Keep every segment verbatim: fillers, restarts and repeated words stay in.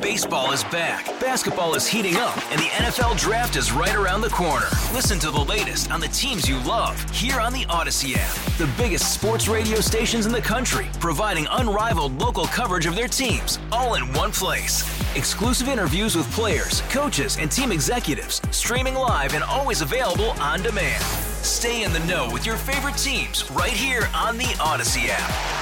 Baseball is back, basketball is heating up, and the N F L Draft is right around the corner. Listen to the latest on the teams you love here on the Odyssey app. The biggest sports radio stations in the country, providing unrivaled local coverage of their teams, all in one place. Exclusive interviews with players, coaches, and team executives, streaming live and always available on demand. Stay in the know with your favorite teams right here on the Odyssey app.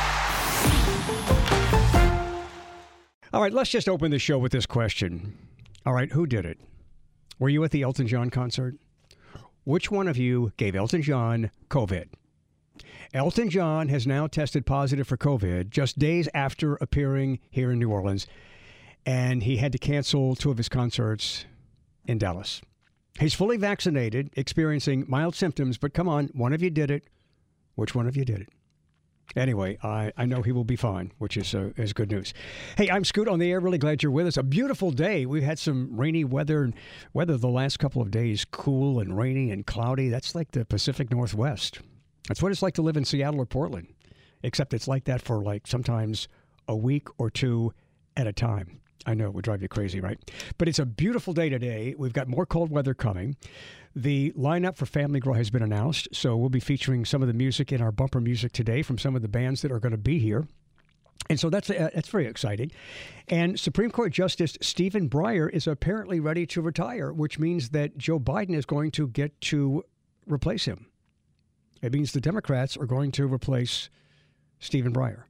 All right, let's just open the show with this question. All right, who did it? Were you at the Elton John concert? Which one of you gave Elton John COVID? Elton John has now tested positive for COVID just days after appearing here in New Orleans, and he had to cancel two of his concerts in Dallas. He's fully vaccinated, experiencing mild symptoms, but come on, one of you did it. Which one of you did it? Anyway, I, I know he will be fine, which is uh, is good news. Hey, I'm Scoot on the air. Really glad you're with us. A beautiful day. We've had some rainy weather, weather the last couple of days, cool and rainy and cloudy. That's like the Pacific Northwest. That's what it's like to live in Seattle or Portland, except it's like that for like sometimes a week or two at a time. I know it would drive you crazy, right? But it's a beautiful day today. We've got more cold weather coming. The lineup for Family Grow has been announced, so we'll be featuring some of the music in our bumper music today from some of the bands that are going to be here. And so that's uh, that's very exciting. And Supreme Court Justice Stephen Breyer is apparently ready to retire, which means that Joe Biden is going to get to replace him. It means the Democrats are going to replace Stephen Breyer.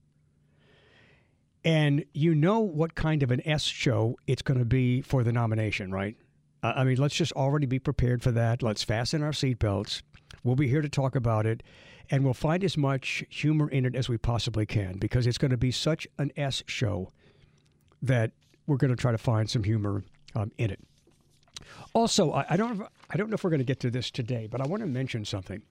And you know what kind of an S show it's going to be for the nomination, right? Uh, I mean, let's just already be prepared for that. Let's fasten our seatbelts. We'll be here to talk about it, and we'll find as much humor in it as we possibly can, because it's going to be such an S show that we're going to try to find some humor um, in it. Also, I, I don't know if, I don't know if we're going to get to this today, but I want to mention something.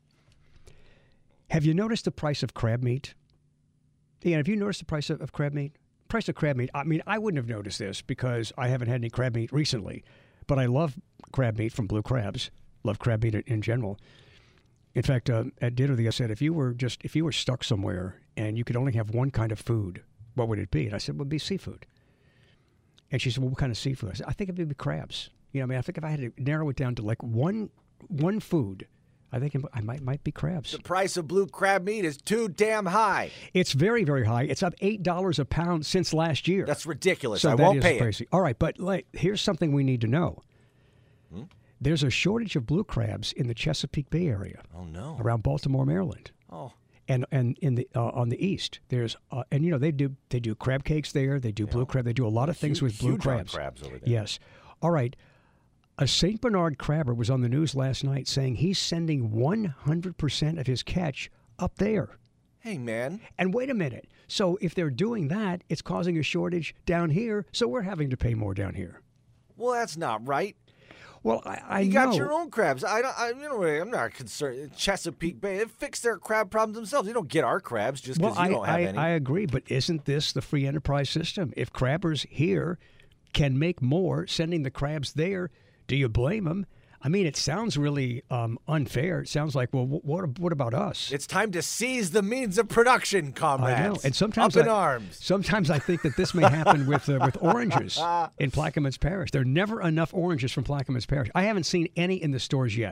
Have you noticed the price of crab meat? Yeah, have you noticed the price of, of crab meat? Price of crab meat. I mean, I wouldn't have noticed this because I haven't had any crab meat recently, but I love crab meat from Blue Crabs. Love crab meat in general. In fact, uh, at dinner, the guy said, if you were just if you were stuck somewhere and you could only have one kind of food, what would it be? And I said, well, it would be seafood. And she said, well, what kind of seafood? I said, I think it would be crabs. You know, I mean, I think if I had to narrow it down to like one one food, I think it, I might might be crabs. The price of blue crab meat is too damn high. It's very, very high. It's up eight dollars a pound since last year. That's ridiculous. So I that won't is pay crazy. it. All right, but like, here's something we need to know. Hmm? There's a shortage of blue crabs in the Chesapeake Bay area. Oh, no. Around Baltimore, Maryland. Oh. And and in the uh, on the east, there's uh, and you know they do they do crab cakes there. They do yeah. blue crab. They do a lot of things huge, with blue huge crabs. crabs over there. Yes. All right. A Saint Bernard crabber was on the news last night saying he's sending one hundred percent of his catch up there. Hey, man. And wait a minute. So if they're doing that, it's causing a shortage down here, so we're having to pay more down here. Well, that's not right. Well, I, I you know. got your own crabs. I don't. I, you know, I'm not concerned. Chesapeake Bay, they fix their crab problems themselves. You don't get our crabs just because well, you don't I, have I, any. I agree, but isn't this the free enterprise system? If crabbers here can make more sending the crabs there, do you blame them? I mean, it sounds really um, unfair. It sounds like, well, what what about us? It's time to seize the means of production, comrades. I know, and sometimes up in I, arms. Sometimes I think that this may happen with uh, with oranges in Plaquemines Parish. There are never enough oranges from Plaquemines Parish. I haven't seen any in the stores yet.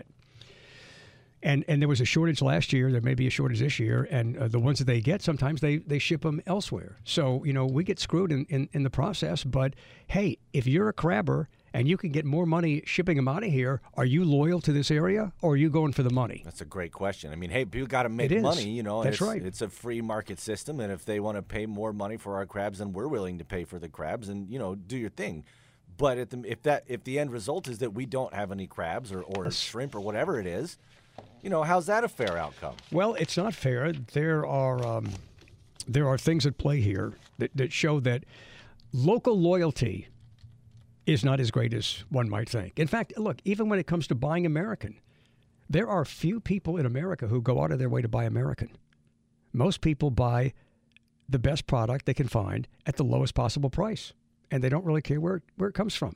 And and there was a shortage last year. There may be a shortage this year. And uh, the ones that they get, sometimes they, they ship them elsewhere. So, you know, we get screwed in, in, in the process. But, hey, if you're a crabber and you can get more money shipping them out of here, are you loyal to this area or are you going for the money? That's a great question. I mean, hey, people got to make It is. money, you know. And That's it's, right. It's a free market system. And if they want to pay more money for our crabs, then we're willing to pay for the crabs and, you know, do your thing. But at the, if that if the end result is that we don't have any crabs or, or shrimp or whatever it is, you know, how's that a fair outcome? Well, it's not fair. There are um, there are things at play here that, that show that local loyalty is not as great as one might think. In fact, look, even when it comes to buying American, there are few people in America who go out of their way to buy American. Most people buy the best product they can find at the lowest possible price, and they don't really care where, where it comes from.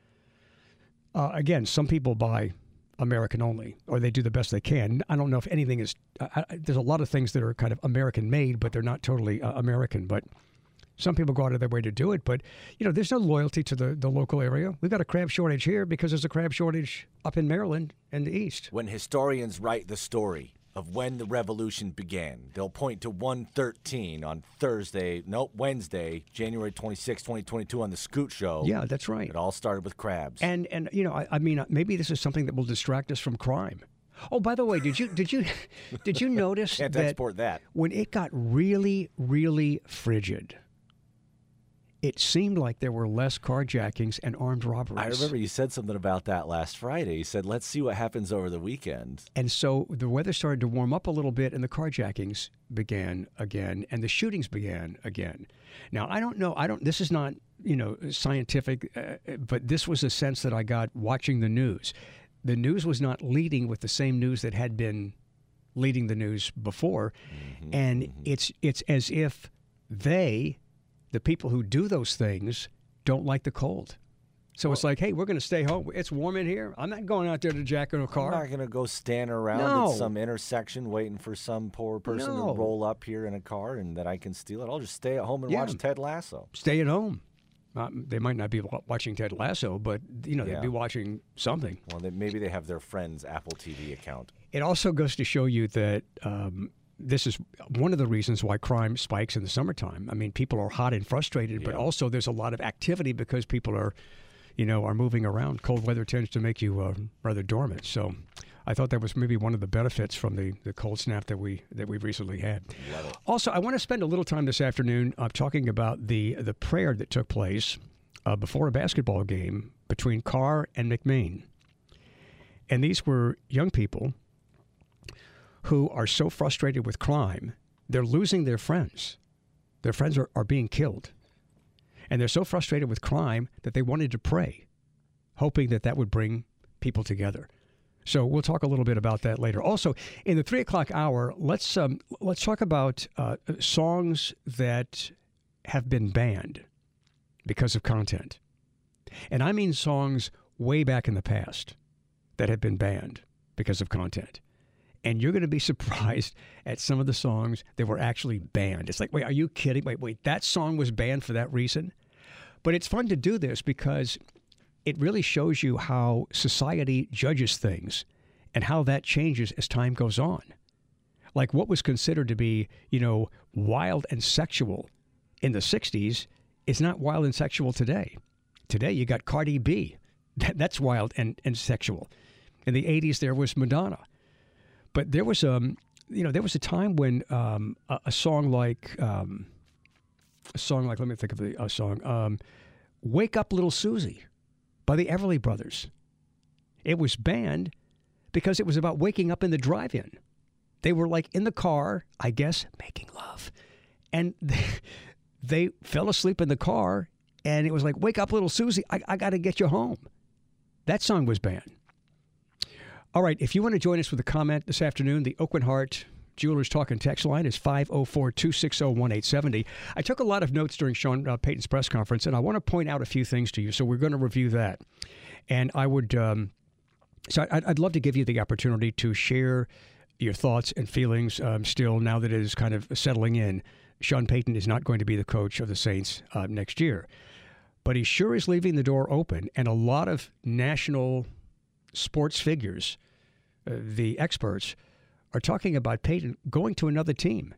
Uh, again, some people buy American only, or they do the best they can. I don't know if anything is, I, I, there's a lot of things that are kind of American made, but they're not totally uh, American. But Some people go out of their way to do it, but, you know, there's no loyalty to the, the local area. We've got a crab shortage here because there's a crab shortage up in Maryland and the East. When historians write the story of when the revolution began, they'll point to one thirteen on Thursday, nope, Wednesday, January twenty-sixth, twenty twenty-two on the Scoot Show. Yeah, that's right. It all started with crabs. And, and you know, I, I mean, maybe this is something that will distract us from crime. Oh, by the way, did you did you did you notice Can't that, export that when it got really, really frigid, it seemed like there were less carjackings and armed robberies. I remember you said something about that last Friday. You said, let's see what happens over the weekend. And so the weather started to warm up a little bit, and the carjackings began again, and the shootings began again. Now, I don't know. I don't. This is not, you know, scientific, uh, but this was a sense that I got watching the news. The news was not leading with the same news that had been leading the news before, mm-hmm, and mm-hmm. it's it's as if they, the people who do those things, don't like the cold. So well, it's like, hey, we're going to stay home. It's warm in here. I'm not going out there to jack in a car. I'm not going to go stand around no. at some intersection waiting for some poor person no. to roll up here in a car and that I can steal it. I'll just stay at home and yeah. watch Ted Lasso. Stay at home. Uh, they might not be watching Ted Lasso, but, you know, yeah. they'd be watching something. Well, they, maybe they have their friend's Apple T V account. It also goes to show you that um, this is one of the reasons why crime spikes in the summertime. I mean, people are hot and frustrated, yeah. but also there's a lot of activity because people are, you know, are moving around. Cold weather tends to make you uh, rather dormant. So I thought that was maybe one of the benefits from the, the cold snap that we that we recently had. Love it. Also, I want to spend a little time this afternoon uh, talking about the the prayer that took place uh, before a basketball game between Carr and McMain. And these were young people who are so frustrated with crime, they're losing their friends. Their friends are, are being killed. And they're so frustrated with crime that they wanted to pray, hoping that that would bring people together. So we'll talk a little bit about that later. Also, in the three o'clock hour, let's um, let's talk about uh, songs that have been banned because of content. And I mean songs way back in the past that have been banned because of content. And you're going to be surprised at some of the songs that were actually banned. It's like, wait, are you kidding? Wait, wait, that song was banned for that reason? But it's fun to do this because it really shows you how society judges things and how that changes as time goes on. Like what was considered to be, you know, wild and sexual in the sixties is not wild and sexual today. Today you got Cardi B. That's wild and, and sexual. In the eighties there was Madonna. But there was um, you know, there was a time when um, a, a song like um, a song like let me think of the a song um, "Wake Up Little Susie" by the Everly Brothers. It was banned because it was about waking up in the drive-in. They were like in the car, I guess, making love, and they, they fell asleep in the car, and it was like, "Wake up, little Susie! I, I got to get you home." That song was banned. All right, if you want to join us with a comment this afternoon, the Oakland Heart Jewelers Talk and Text line is five oh four, two six oh, one eight seven oh. I took a lot of notes during Sean uh, Payton's press conference, and I want to point out a few things to you, so we're going to review that. And I would, um, so I'd, I'd love to give you the opportunity to share your thoughts and feelings um, still now that it is kind of settling in. Sean Payton is not going to be the coach of the Saints uh, next year, but he sure is leaving the door open, and a lot of national sports figures, uh, the experts, are talking about Payton going to another team,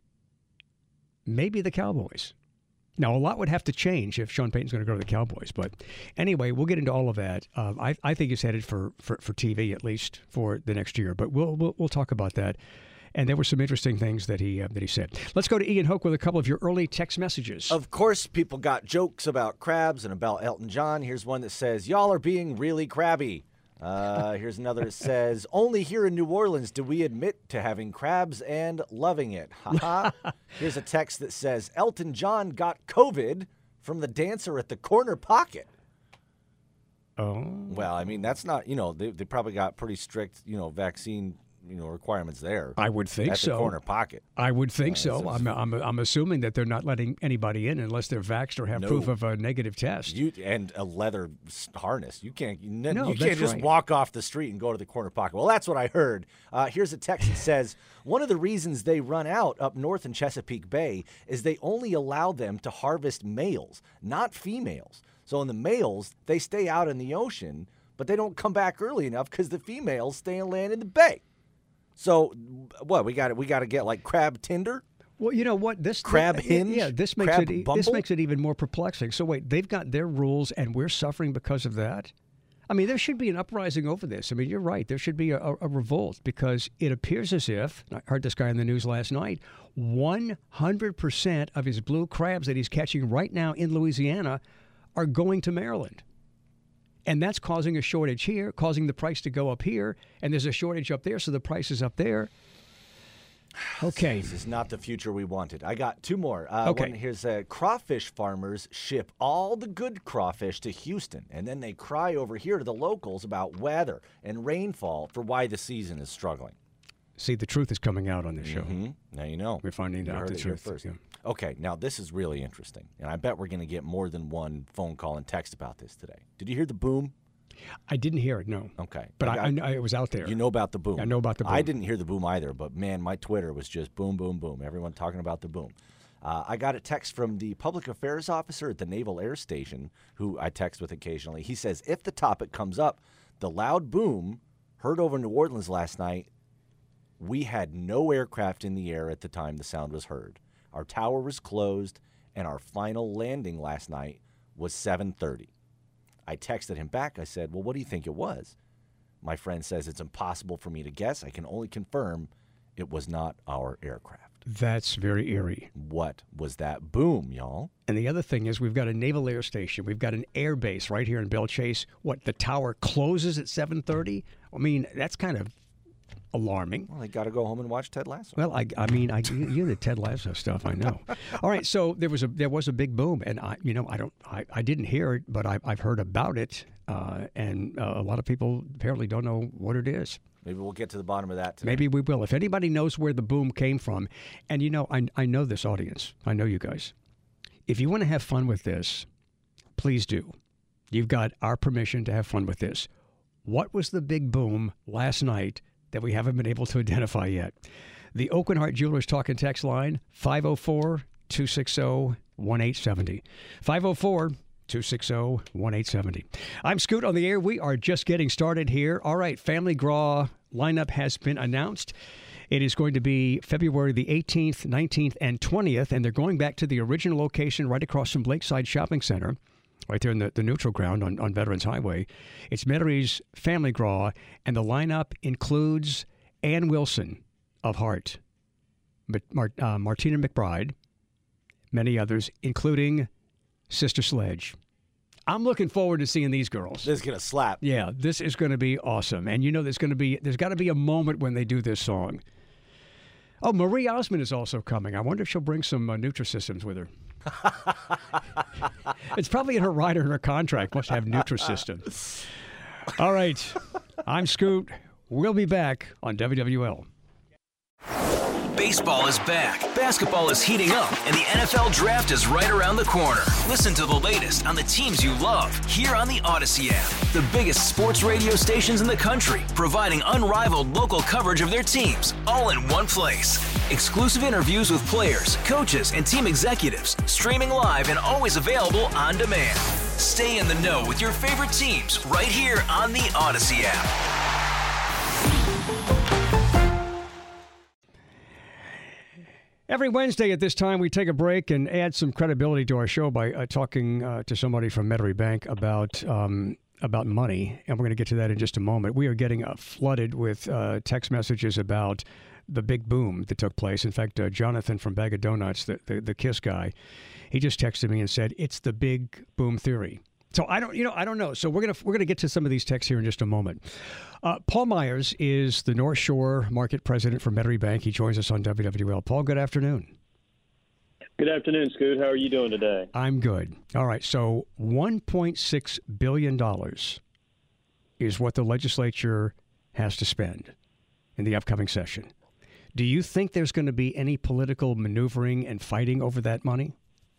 maybe the Cowboys. Now, a lot would have to change if Sean Payton's going to go to the Cowboys. But anyway, we'll get into all of that. Um, I, I think he's headed for, for, for T V, at least for the next year. But we'll we'll, we'll talk about that. And there were some interesting things that he uh, that he said. Let's go to Ian Hoke with a couple of your early text messages. Of course, people got jokes about crabs and about Elton John. Here's one that says, "Y'all are being really crabby." Uh, here's another that says, "Only here in New Orleans do we admit to having crabs and loving it." Ha ha. Here's a text that says, "Elton John got COVID from the dancer at the corner pocket." Oh. Well, I mean, that's not, you know, they, they probably got pretty strict, you know, vaccine you know requirements there. I would think at so. The corner pocket. I would think Uh, so. so- I'm, I'm I'm assuming that they're not letting anybody in unless they're vaxxed or have No. proof of a negative test. You and a leather s- harness. You can't. You, n- No, you that's can't just right. walk off the street and go to the corner pocket. Well, that's what I heard. Uh, here's a text that says one of the reasons they run out up north in Chesapeake Bay is they only allow them to harvest males, not females. So in the males, they stay out in the ocean, but they don't come back early enough because the females stay and land in the bay. So what we got? We got to get like crab tinder. Well, you know what? This Crab th- hinge? Yeah, this makes Crab it e- this bumble? makes it even more perplexing. So wait, they've got their rules, and we're suffering because of that. I mean, there should be an uprising over this. I mean, you're right. There should be a, a, a revolt because it appears as if I heard this guy on the news last night. one hundred percent of his blue crabs that he's catching right now in Louisiana are going to Maryland. And that's causing a shortage here, causing the price to go up here, and there's a shortage up there, so the price is up there. Okay. This is not the future we wanted. I got two more. Uh, Okay. One, here's uh, crawfish farmers ship all the good crawfish to Houston, and then they cry over here to the locals about weather and rainfall for why the season is struggling. See, the truth is coming out on this show. Hmm? Now you know. We're finding You out heard the it here truth. first. Yeah. Okay, now this is really interesting, and I bet we're going to get more than one phone call and text about this today. Did you hear the boom? I didn't hear it, no. Okay. But I, got- I, kn- it was out there. You know about the boom. I know about the I boom. didn't hear the boom either, but man, my Twitter was just boom, boom, boom. Everyone talking about the boom. Uh, I got a text from the public affairs officer at the Naval Air Station, who I text with occasionally. He says, if the topic comes up, the loud boom heard over New Orleans last night, we had no aircraft in the air at the time the sound was heard. Our tower was closed, and our final landing last night was seven thirty. I texted him back. I said, well, what do you think it was? My friend says it's impossible for me to guess. I can only confirm it was not our aircraft. That's very eerie. What was that boom, y'all? And the other thing is we've got a naval air station. We've got an air base right here in Belle Chase. What, the tower closes at seven thirty? I mean, that's kind of alarming. Well, they got to go home and watch Ted Lasso. Well, I, I mean, I, you, you the Ted Lasso stuff, I know. All right, so there was a there was a big boom, and I, you know, I don't, I, I didn't hear it, but I, I've heard about it, uh, and uh, a lot of people apparently don't know what it is. Maybe we'll get to the bottom of that today. Maybe we will. If anybody knows where the boom came from, and you know, I, I know this audience. I know you guys. If you want to have fun with this, please do. You've got our permission to have fun with this. What was the big boom last night that we haven't been able to identify yet? The Oakland Heart Jewelers talk and text line, five oh four, two six oh, one eight seven oh. five oh four, two six oh, one eight seven oh. I'm Scoot on the air. We are just getting started here. All right, Family Graw lineup has been announced. It is going to be February the eighteenth, nineteenth, and twentieth, and they're going back to the original location right across from Lakeside Shopping Center, right there in the, the neutral ground on, on Veterans Highway. It's Metairee's Family Graw, and the lineup includes Ann Wilson of Heart, Mar- uh, Martina McBride, many others, including Sister Sledge. I'm looking forward to seeing these girls. This is going to slap. Yeah, this is going to be awesome. And you know there's going to be there's got to be a moment when they do this song. Oh, Marie Osmond is also coming. I wonder if she'll bring some uh, Nutrisystems with her. It's probably in her rider in her contract. Must have Nutrisystem. All right. I'm Scoot. We'll be back on W W L. Baseball is back, basketball is heating up, and the N F L Draft is right around the corner. Listen to the latest on the teams you love here on the Odyssey app. The biggest sports radio stations in the country, providing unrivaled local coverage of their teams, all in one place. Exclusive interviews with players, coaches, and team executives, streaming live and always available on demand. Stay in the know with your favorite teams right here on the Odyssey app. Every Wednesday at this time, we take a break and add some credibility to our show by uh, talking uh, to somebody from Metairie Bank about um, about money, and we're going to get to that in just a moment. We are getting uh, flooded with uh, text messages about the big boom that took place. In fact, uh, Jonathan from Bag of Donuts, the, the the Kiss guy, he just texted me and said it's the big boom theory. So I don't, you know, I don't know. So we're gonna we're gonna get to some of these texts here in just a moment. Uh, Paul Myers is the North Shore Market President for Metairie Bank. He joins us on W W L. Paul, good afternoon. Good afternoon, Scoot. How are you doing today? I'm good. All right. So one point six billion dollars is what the legislature has to spend in the upcoming session. Do you think there's going to be any political maneuvering and fighting over that money?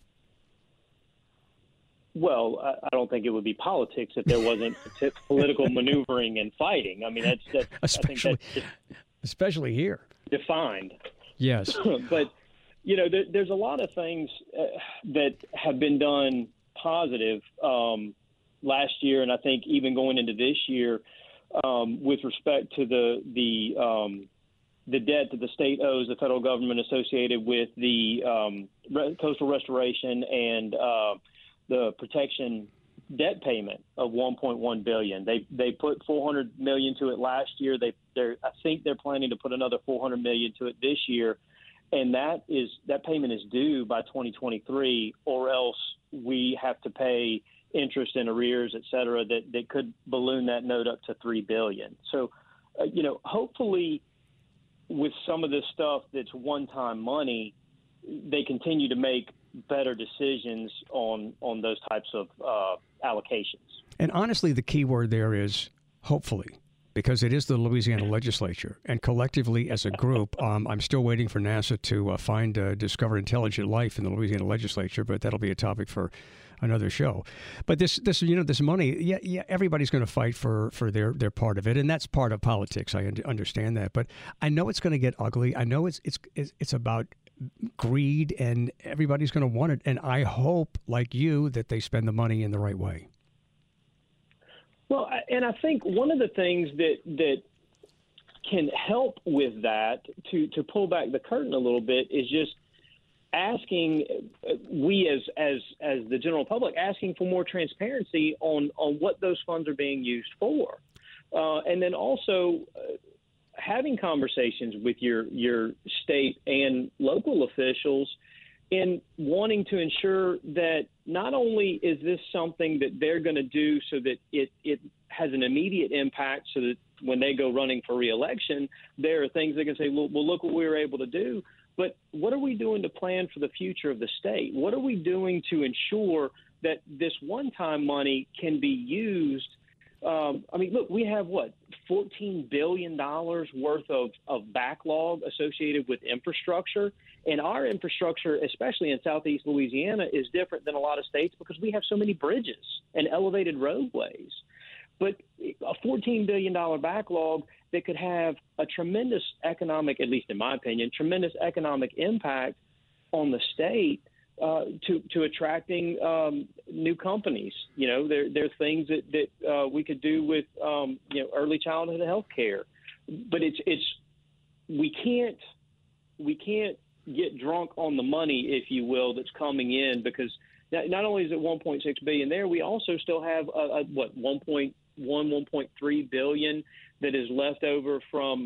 Well, I don't think it would be politics if there wasn't political maneuvering and fighting. I mean, that's, that's especially, I think that's especially here. Defined. Yes. But, you know, there, there's a lot of things uh, that have been done positive um, last year, and I think even going into this year um, with respect to the the um, the debt that the state owes the federal government associated with the um, re- coastal restoration and uh, the protection debt payment of one point one billion dollars. They they put four hundred million dollars to it last year. They they I think they're planning to put another four hundred million dollars to it this year, and that is that payment is due by twenty twenty-three, or else we have to pay interest and arrears, et cetera, that, that could balloon that note up to three billion dollars. So, uh, you know, hopefully with some of this stuff that's one-time money, they continue to make better decisions on on those types of uh, allocations. And honestly, the key word there is hopefully, because it is the Louisiana legislature. And collectively as a group, um, I'm still waiting for NASA to uh, find, uh, discover intelligent life in the Louisiana legislature, but that'll be a topic for another show. But this, this, you know, this money, yeah, yeah, everybody's going to fight for, for their, their part of it. And that's part of politics. I un- understand that. But I know it's going to get ugly. I know it's, it's, it's, it's about greed, and everybody's going to want it. And I hope, like you, that they spend the money in the right way. Well, and I think one of the things that that can help with that, to, to pull back the curtain a little bit, is just asking we as as as the general public, asking for more transparency on on what those funds are being used for, uh, and then also uh, having conversations with your your state and local officials in wanting to ensure that not only is this something that they're going to do so that it, it has an immediate impact, so that when they go running for reelection, there are things they can say, well, well, look what we were able to do. But what are we doing to plan for the future of the state? What are we doing to ensure that this one-time money can be used? Um, I mean, look, we have, what, fourteen billion dollars worth of, of backlog associated with infrastructure. And our infrastructure, especially in southeast Louisiana, is different than a lot of states because we have so many bridges and elevated roadways. But a fourteen billion dollars backlog that could have a tremendous economic, at least in my opinion, tremendous economic impact on the state. Uh, to to attracting um, new companies. You know, there there are things that that uh, we could do with um, you know early childhood health care, but it's it's we can't we can't get drunk on the money, if you will, that's coming in, because not, not only is it one point six billion there, we also still have a, a, what one point one one point three billion that is left over from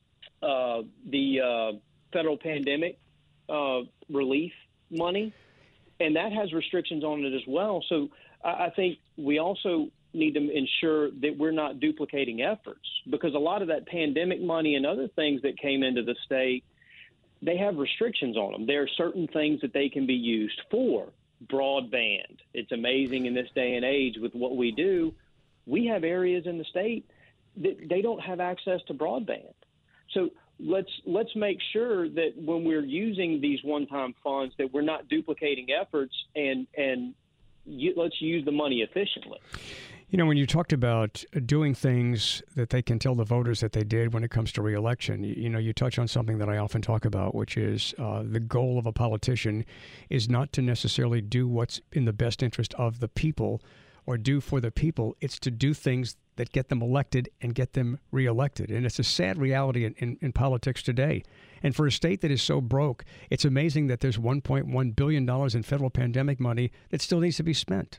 uh, the uh, federal pandemic uh, relief money, and that has restrictions on it as well. So I, I think we also need to ensure that we're not duplicating efforts, because a lot of that pandemic money and other things that came into the state, they have restrictions on them. There are certain things that they can be used for. Broadband. It's amazing in this day and age with what we do. We have areas in the state that they don't have access to broadband. So let's let's make sure that when we're using these one-time funds that we're not duplicating efforts, and and you, let's use the money efficiently. You know, when you talked about doing things that they can tell the voters that they did when it comes to reelection, you, you know, you touch on something that I often talk about, which is uh, the goal of a politician is not to necessarily do what's in the best interest of the people or do for the people. It's to do things that get them elected and get them reelected. And it's a sad reality in, in, in politics today. And for a state that is so broke, it's amazing that there's one point one billion dollars in federal pandemic money that still needs to be spent.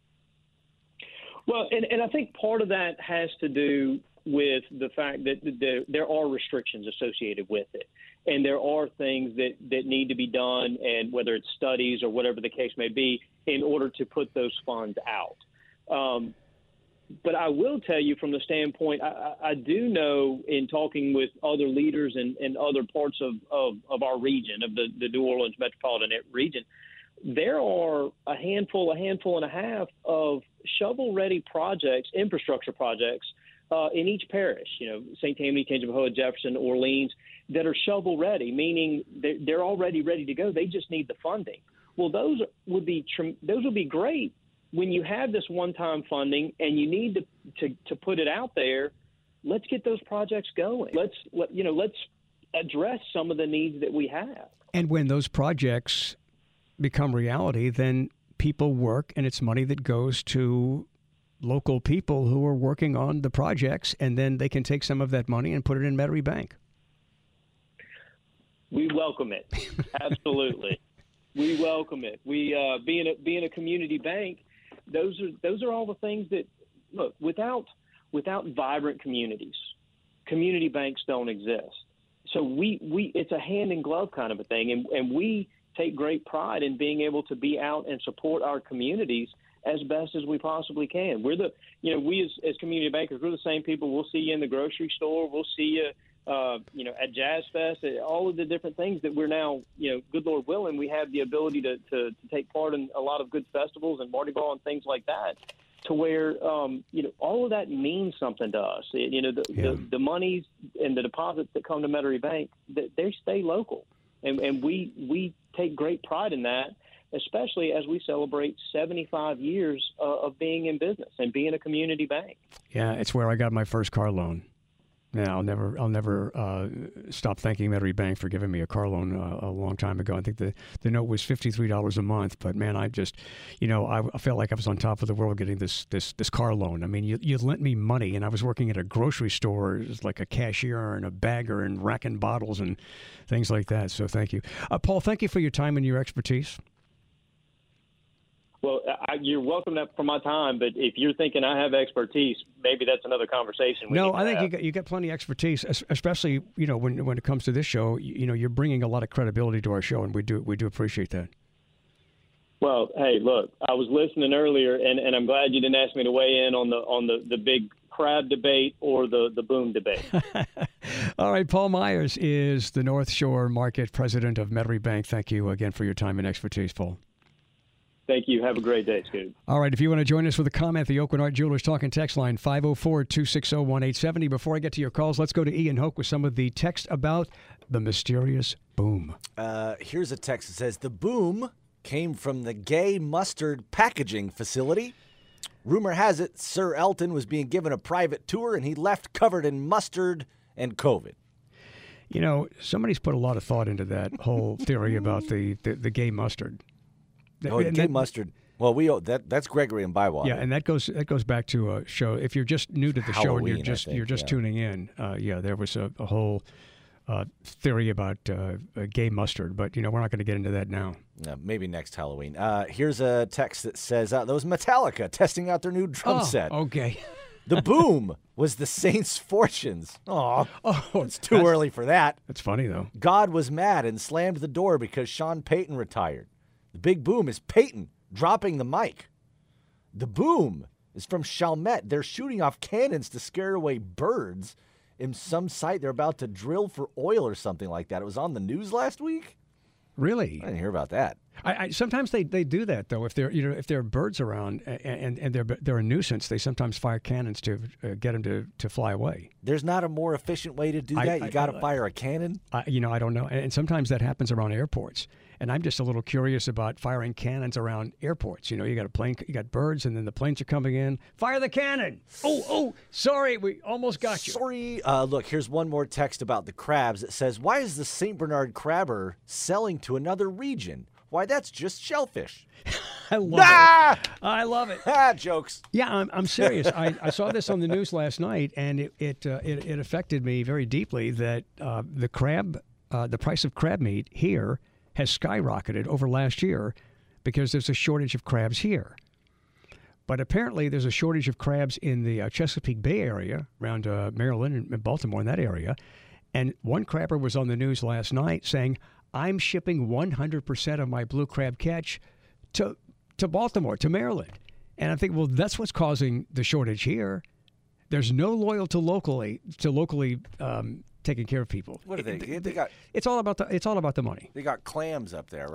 Well, and, and I think part of that has to do with the fact that there, there are restrictions associated with it. And there are things that, that need to be done, and whether it's studies or whatever the case may be, in order to put those funds out. Um, but I will tell you from the standpoint, I, I do know in talking with other leaders in, in other parts of, of, of our region, of the, the New Orleans metropolitan region, there are a handful, a handful and a half of shovel-ready projects, infrastructure projects, uh, in each parish, you know, Saint Tammany, Tangipahoa, Jefferson, Orleans, that are shovel ready, meaning they're, they're already ready to go. They just need the funding. Well, those would be those would be great when you have this one-time funding and you need to, to, to put it out there. Let's get those projects going. Let's let, you know let's address some of the needs that we have. And when those projects become reality, then people work, and it's money that goes to local people who are working on the projects, and then they can take some of that money and put it in Metairie Bank. We welcome it. Absolutely. We welcome it. We uh, being a being a community bank, those are those are all the things that look, without without vibrant communities, community banks don't exist. So we, we it's a hand in glove kind of a thing, and, and we take great pride in being able to be out and support our communities as best as we possibly can. We're the you know we as, as community bankers, we're the same people. We'll see you in the grocery store. We'll see you. Uh, you know, at Jazz Fest, all of the different things that we're now, you know, good Lord willing, we have the ability to, to, to take part in a lot of good festivals and Mardi Gras and things like that, to where, um, you know, all of that means something to us. You know, the, yeah. the, the monies and the deposits that come to Metairie Bank, they, they stay local. And, and we, we take great pride in that, especially as we celebrate seventy-five years uh, of being in business and being a community bank. Yeah, it's where I got my first car loan. Yeah, I'll never, I'll never uh, stop thanking Metairie Bank for giving me a car loan uh, a long time ago. I think the, the note was fifty-three dollars a month, but man, I just, you know, I, I felt like I was on top of the world getting this this this car loan. I mean, you you lent me money, and I was working at a grocery store as like a cashier and a bagger and racking bottles and things like that. So thank you, uh, Paul. Thank you for your time and your expertise. Well, I, you're welcome for my time, but if you're thinking I have expertise, maybe that's another conversation. We no, I have. think you got you got plenty of expertise, especially you know when when it comes to this show. You, you know, you're bringing a lot of credibility to our show, and we do we do appreciate that. Well, hey, look, I was listening earlier, and, and I'm glad you didn't ask me to weigh in on the on the, the big crab debate or the, the boom debate. All right, Paul Myers is the North Shore Market President of Metairie Bank. Thank you again for your time and expertise, Paul. Thank you. Have a great day, Scoot. All right. If you want to join us with a comment, the Oakland Art Jewelers Talking Text line, five oh four, two six oh, one eight seven oh. Before I get to your calls, let's go to Ian Hoke with some of the text about the mysterious boom. Uh, here's a text that says, the boom came from the Gay Mustard packaging facility. Rumor has it Sir Elton was being given a private tour, and he left covered in mustard and COVID. You know, somebody's put a lot of thought into that whole theory about the, the, the gay mustard. Oh, the gay mustard. Well, we that that's Gregory and Bywater. Yeah, and that goes that goes back to a show. If you're just new to the Halloween, show and you're just think, you're just yeah. tuning in, uh, yeah, there was a, a whole uh, theory about uh, gay mustard, but you know we're not going to get into that now. No, maybe next Halloween. Uh, here's a text that says uh, that was Metallica testing out their new drum oh, set. Okay. The boom was the Saints' fortunes. Aww, oh, it's too early for that. That's funny though. God was mad and slammed the door because Sean Payton retired. The big boom is Payton dropping the mic. The boom is from Chalmette. They're shooting off cannons to scare away birds. In some site, they're about to drill for oil or something like that. It was on the news last week. Really? I didn't hear about that. I, I sometimes they, they do that though. If there you know if there are birds around and, and, and they're they're a nuisance, they sometimes fire cannons to uh, get them to, to fly away. There's not a more efficient way to do that. I, you got to I, fire a cannon. I, you know I don't know, and, and sometimes that happens around airports. And I'm just a little curious about firing cannons around airports. You know, you got a plane, you got birds, and then the planes are coming in. Fire the cannon! Oh, oh, sorry, we almost got you. Sorry. Uh, look, here's one more text about the crabs. It says, why is the Saint Bernard crabber selling to another region? Why, that's just shellfish. I love ah! it. I love it. Ah, jokes. Yeah, I'm, I'm serious. I, I saw this on the news last night, and it it, uh, it, it affected me very deeply that uh, the crab, uh, the price of crab meat here has skyrocketed over last year because there's a shortage of crabs here. But apparently there's a shortage of crabs in the uh, Chesapeake Bay area, around uh, Maryland and Baltimore, in that area. And one crabber was on the news last night saying, I'm shipping one hundred percent of my blue crab catch to to Baltimore, to Maryland. And I think, well, that's what's causing the shortage here. There's no loyalty to locally, to locally um, taking care of people. What are they? It, they got. It's all about the. It's all about the money. They got clams up there, right?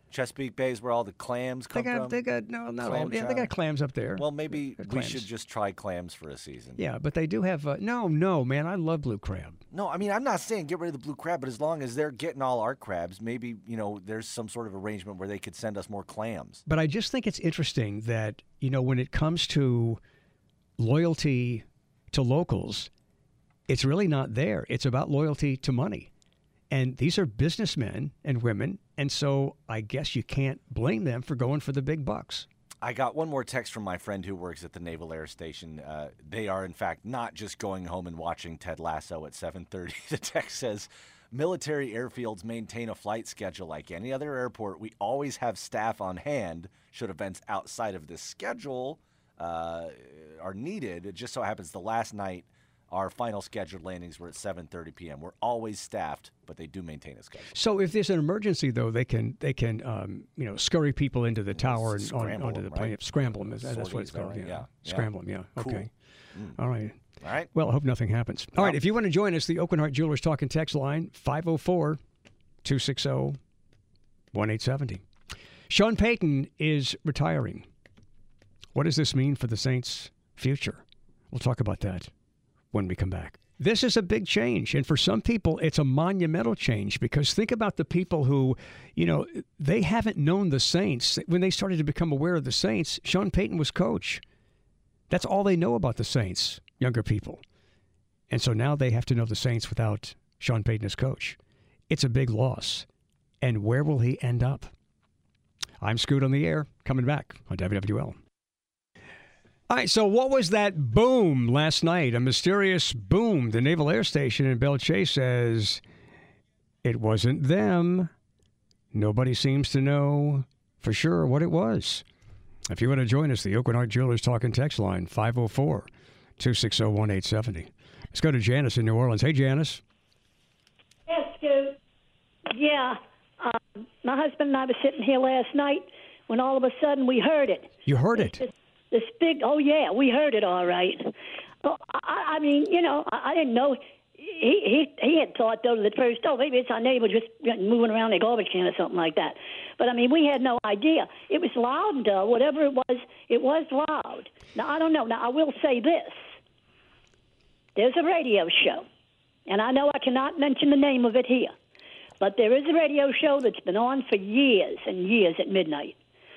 Chesapeake Bay is where all the clams come They got, from. they got no, not Clam all. Yeah, they chowder. got clams up there. Well, maybe we clams. should just try clams for a season. Yeah, but they do have. Uh, no, no, man, I love blue crab. No, I mean, I'm not saying get rid of the blue crab, but as long as they're getting all our crabs, maybe, you know, there's some sort of arrangement where they could send us more clams. But I just think it's interesting that, you know, when it comes to loyalty to locals, it's really not there. It's about loyalty to money. And these are businessmen and women, and so I guess you can't blame them for going for the big bucks. I got one more text from my friend who works at the Naval Air Station. Uh, they are, in fact, not just going home and watching Ted Lasso at seven thirty. The text says, military airfields maintain a flight schedule like any other airport. We always have staff on hand should events outside of this schedule uh, are needed. It just so happens the last night, our final scheduled landings were at seven thirty p.m. We're always staffed, but they do maintain a schedule. So if there's an emergency, though, they can they can um, you know scurry people into the tower and on, Scramble onto the them, plane. right? Scramble them. That's what it's Sorties, called. right? Yeah. Yeah. Yeah. Scramble them. Yeah. Cool. Okay. All right. All right. Well, I hope nothing happens. All right. No. If you want to join us, the Oakland Heart Jewelers Talk and Text line, five oh four, two six oh, one eight seven oh. Sean Payton is retiring. What does this mean for the Saints' future? We'll talk about that when we come back. This is a big change, and for some people, it's a monumental change because think about the people who, you know, they haven't known the Saints. When they started to become aware of the Saints, Sean Payton was coach. That's all they know about the Saints, younger people. And so now they have to know the Saints without Sean Payton as coach. It's a big loss. And where will he end up? I'm Scoot on the air, coming back on W W L. All right, so what was that boom last night? A mysterious boom. The Naval Air Station in Belle Chase says it wasn't them. Nobody seems to know for sure what it was. If you want to join us, the Oakland Heart Jewelers Talk and Text line, five oh four, two six oh, one eight seven oh. Let's go to Janice in New Orleans. Hey, Janice. Yes, Scoot. Yeah, um, my husband and I were sitting here last night when all of a sudden we heard it. You heard it. This, this big, oh, yeah, we heard it all right. Oh, I, I mean, you know, I, I didn't know. He, he he had thought, though, at first, oh, maybe it's our neighbor just moving around a garbage can or something like that. But, I mean, we had no idea. It was loud, though. Whatever it was, it was loud. Now, I don't know. Now, I will say this. There's a radio show, and I know I cannot mention the name of it here, but there is a radio show that's been on for years and years at midnight.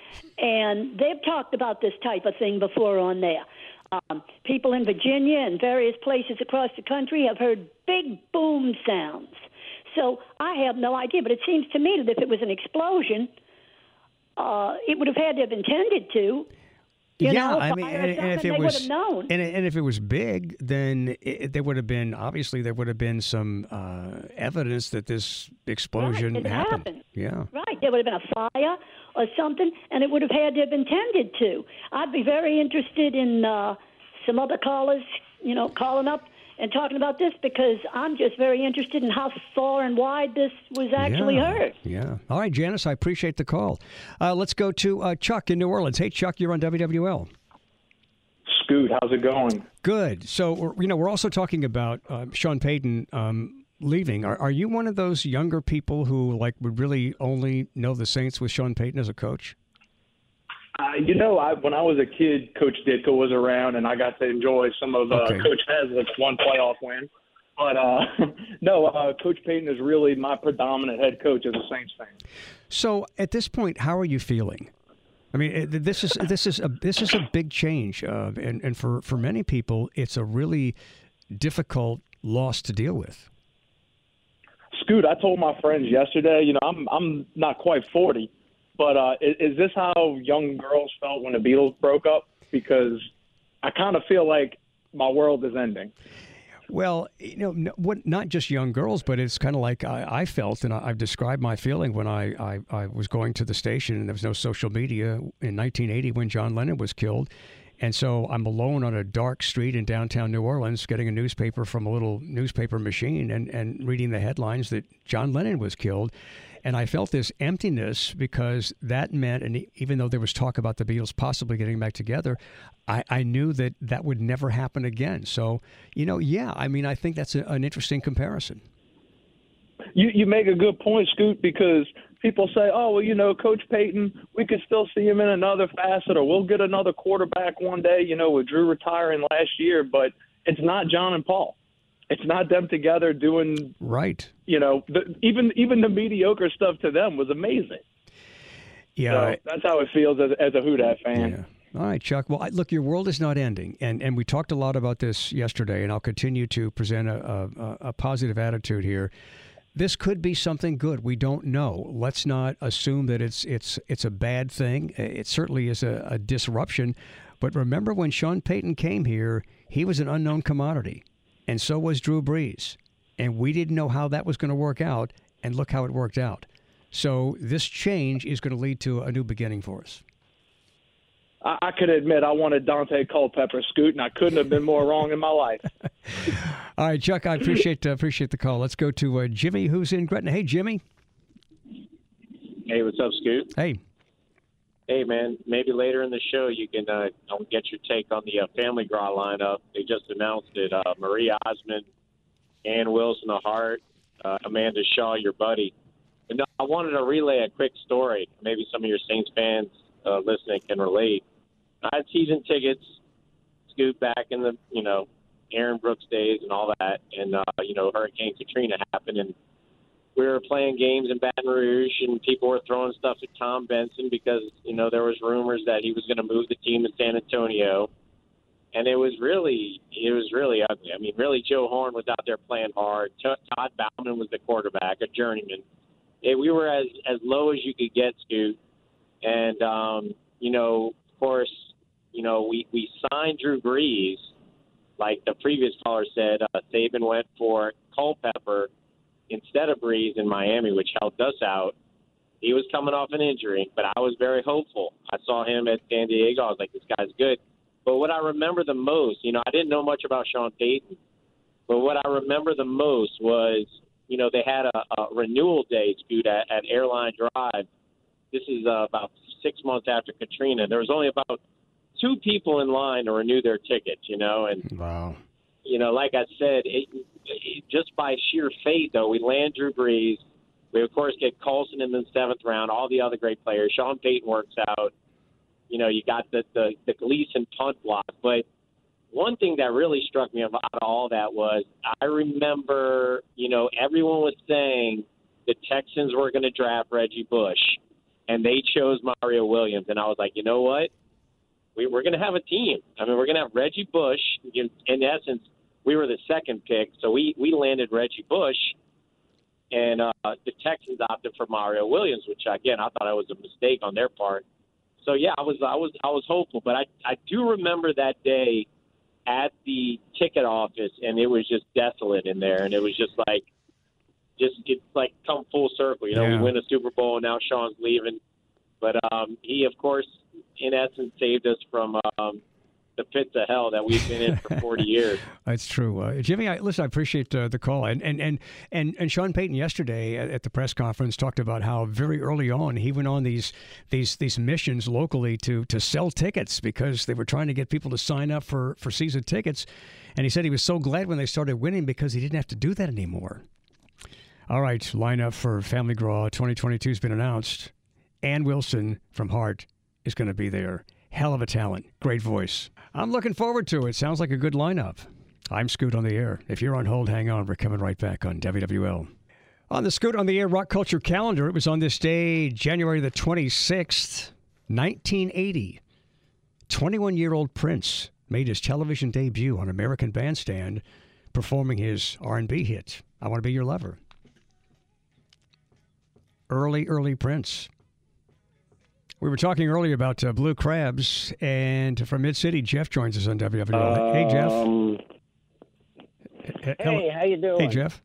And they've talked about this type of thing before on there. Um, people in Virginia and various places across the country have heard big boom sounds. So I have no idea, but it seems to me that if it was an explosion, uh, it would have had to have intended to. You yeah, know, I mean, fire or and, and if something, it they was, would have known. and, and if it was big, then it, there would have been obviously there would have been some uh, evidence that this explosion Right, it happened. happened. Yeah, Right, there would have been a fire or something, and it would have had to have been tended to. I'd be very interested in uh, some other callers, you know, calling up and talking about this because I'm just very interested in how far and wide this was actually yeah. heard. Yeah. All right, Janice, I appreciate the call. Uh, let's go to uh, Chuck in New Orleans. Hey, Chuck, you're on W W L. Scoot, how's it going? Good. So, we're, you know, we're also talking about uh, Sean Payton um, leaving. Are, are you one of those younger people who, like, would really only know the Saints with Sean Payton as a coach? Uh, you know, I, when I was a kid, Coach Ditka was around, and I got to enjoy some of uh, Okay. Coach Haslick's one playoff win. But, uh, no, uh, Coach Payton is really my predominant head coach as a Saints fan. So, at this point, how are you feeling? I mean, it- this is this is a this is a big change, uh, and and for, for many people, it's a really difficult loss to deal with. Scoot, I told my friends yesterday, you know, I'm I'm not quite forty, but uh, is, is this how young girls felt when the Beatles broke up? Because I kind of feel like my world is ending. Well, you know, n- what, not just young girls, but it's kind of like I, I felt, and I, I've described my feeling when I, I, I was going to the station and there was no social media in nineteen eighty when John Lennon was killed. And so I'm alone on a dark street in downtown New Orleans getting a newspaper from a little newspaper machine and, and reading the headlines that John Lennon was killed. And I felt this emptiness because that meant, and even though there was talk about the Beatles possibly getting back together, I, I knew that that would never happen again. So, you know, yeah, I mean, I think that's a, an interesting comparison. You you make a good point, Scoot, because people say, oh, well, you know, Coach Payton, we could still see him in another facet, or we'll get another quarterback one day, you know, with Drew retiring last year. But it's not John and Paul. It's not them together doing right. You know, the, even even the mediocre stuff to them was amazing. Yeah, so I, that's how it feels as, as a Who Dat fan. Yeah. All right, Chuck. Well, I, look, your world is not ending, and and we talked a lot about this yesterday, and I'll continue to present a, a, a positive attitude here. This could be something good. We don't know. Let's not assume that it's it's it's a bad thing. It certainly is a, a disruption. But remember, when Sean Payton came here, he was an unknown commodity, and so was Drew Brees, and we didn't know how that was going to work out. And look how it worked out. So this change is going to lead to a new beginning for us. I, I could admit I wanted Dante Culpepper, Scoot, and I couldn't have been more wrong in my life. All right, Chuck, I appreciate uh, appreciate the call. Let's go to uh, Jimmy, who's in Gretna. Hey, Jimmy. Hey, what's up, Scoot? Hey. Hey, man, maybe later in the show you can uh, get your take on the uh, Family Gras lineup. They just announced it. Uh, Marie Osmond, Ann Wilson of Hart, uh, Amanda Shaw, your buddy. But no, I wanted to relay a quick story. Maybe some of your Saints fans uh, listening can relate. I had season tickets, Scoot, back in the, you know, Aaron Brooks days and all that. And, uh, you know, Hurricane Katrina happened, and we were playing games in Baton Rouge, and people were throwing stuff at Tom Benson because, you know, there was rumors that he was going to move the team to San Antonio. And it was really, it was really ugly. I mean, really, Joe Horn was out there playing hard. Todd Bauman was the quarterback, a journeyman. It, we were as, as low as you could get, Scoot. And, um, you know, of course, you know, we, we signed Drew Brees. Like the previous caller said, uh, Saban went for Culpepper instead of Brees in Miami, which helped us out. He was coming off an injury, but I was very hopeful. I saw him at San Diego. I was like, this guy's good. But what I remember the most, you know, I didn't know much about Sean Payton, but what I remember the most was, you know, they had a, a renewal day, Scoot, at, at Airline Drive. This is uh, about six months after Katrina. There was only about two people in line to renew their tickets, you know, and, wow. you know, like I said, it, it, just by sheer fate, though, we land Drew Brees. We, of course, get Colson in the seventh round, all the other great players. Sean Payton works out. You know, you got the, the, the Gleason punt block. But one thing that really struck me about all that was I remember, you know, everyone was saying the Texans were going to draft Reggie Bush, and they chose Mario Williams. And I was like, you know what? We, we're going to have a team. I mean, we're going to have Reggie Bush. In, in essence, we were the second pick, so we, we landed Reggie Bush, and uh, the Texans opted for Mario Williams, which, again, I thought it was a mistake on their part. So, yeah, I was I was, I was hopeful. But I, I do remember that day at the ticket office, and it was just desolate in there, and it was just like, just it's like come full circle. You know, yeah. We win a Super Bowl, and now Sean's leaving. But um, he, of course, in essence, saved us from um, the pits of hell that we've been in for forty years. That's true, uh, Jimmy. I, listen, I appreciate uh, the call, and and and and and Sean Payton yesterday at, at the press conference talked about how very early on he went on these these these missions locally to to sell tickets because they were trying to get people to sign up for for season tickets, and he said he was so glad when they started winning because he didn't have to do that anymore. All right, lineup for Family Gras twenty twenty-two has been announced. Ann Wilson from Hart is going to be there. Hell of a talent. Great voice. I'm looking forward to it. Sounds like a good lineup. I'm Scoot on the Air. If you're on hold, hang on. We're coming right back on W W L. On the Scoot on the Air Rock Culture calendar, it was on this day, January the twenty-sixth, nineteen eighty. twenty-one-year-old Prince made his television debut on American Bandstand performing his R and B hit, I Want to Be Your Lover. Early, early Prince. We were talking earlier about uh, Blue Crabs, and from Mid-City, Jeff joins us on W W L. Um, hey, Jeff. Hey, Hello. How you doing? Hey, Jeff.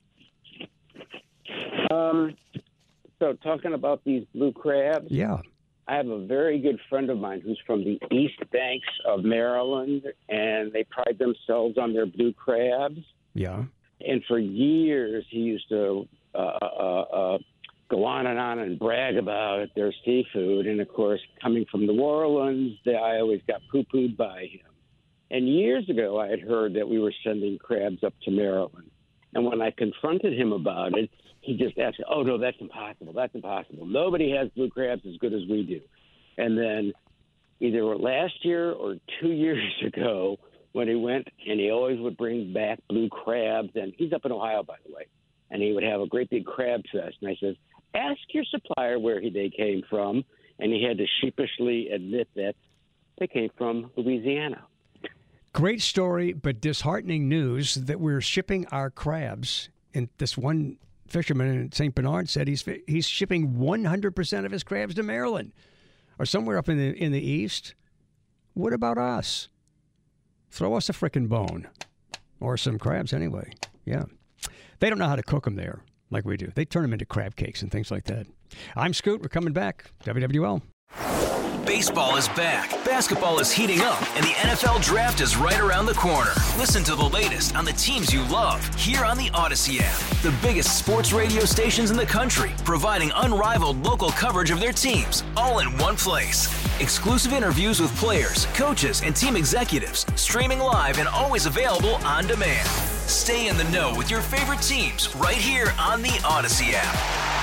Um, so talking about these Blue Crabs. Yeah. I have a very good friend of mine who's from the East Banks of Maryland, and they pride themselves on their Blue Crabs. Yeah. And for years, he used to uh, uh, uh, go on and on and brag about their seafood. And, of course, coming from New Orleans, they, I always got poo-pooed by him. And years ago, I had heard that we were sending crabs up to Maryland. And when I confronted him about it, he just asked, oh, no, that's impossible. That's impossible. Nobody has blue crabs as good as we do. And then either last year or two years ago when he went, and he always would bring back blue crabs, and he's up in Ohio, by the way, and he would have a great big crab fest. And I said, ask your supplier where he, they came from, and he had to sheepishly admit that they came from Louisiana. Great story, but disheartening news that we're shipping our crabs. And this one fisherman in Saint Bernard said he's he's shipping one hundred percent of his crabs to Maryland or somewhere up in the in the east. What about us? Throw us a frickin' bone. Or some crabs anyway. Yeah. They don't know how to cook them there like we do. They turn them into crab cakes and things like that. I'm Scoot. We're coming back. W W L. Baseball is back, basketball is heating up, and the N F L Draft is right around the corner. Listen to the latest on the teams you love here on the Odyssey app. The biggest sports radio stations in the country, providing unrivaled local coverage of their teams, all in one place. Exclusive interviews with players, coaches, and team executives, streaming live and always available on demand. Stay in the know with your favorite teams right here on the Odyssey app.